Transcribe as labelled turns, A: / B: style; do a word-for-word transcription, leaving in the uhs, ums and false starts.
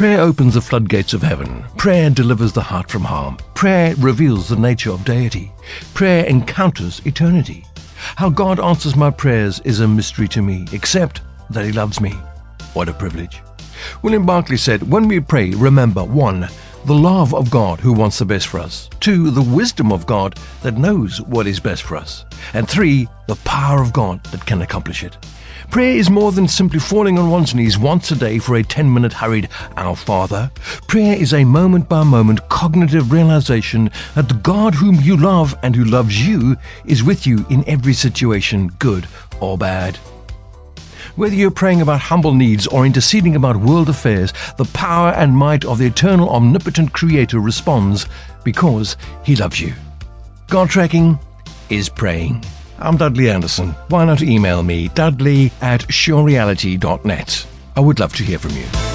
A: Prayer opens the floodgates of heaven. Prayer delivers the heart from harm. Prayer reveals the nature of deity. Prayer encounters eternity. How God answers my prayers is a mystery to me, except that He loves me. What a privilege. William Barclay said, when we pray, remember, one, the love of God who wants the best for us. Two, the wisdom of God that knows what is best for us. And three, the power of God that can accomplish it. Prayer is more than simply falling on one's knees once a day for a ten-minute hurried Our Father. Prayer is a moment-by-moment cognitive realization that the God whom you love and who loves you is with you in every situation, good or bad. Whether you're praying about humble needs or interceding about world affairs, the power and might of the eternal omnipotent Creator responds because He loves you. God tracking is praying. I'm Dudley Anderson. Why not email me, dudley at surereality dot net. I would love to hear from you.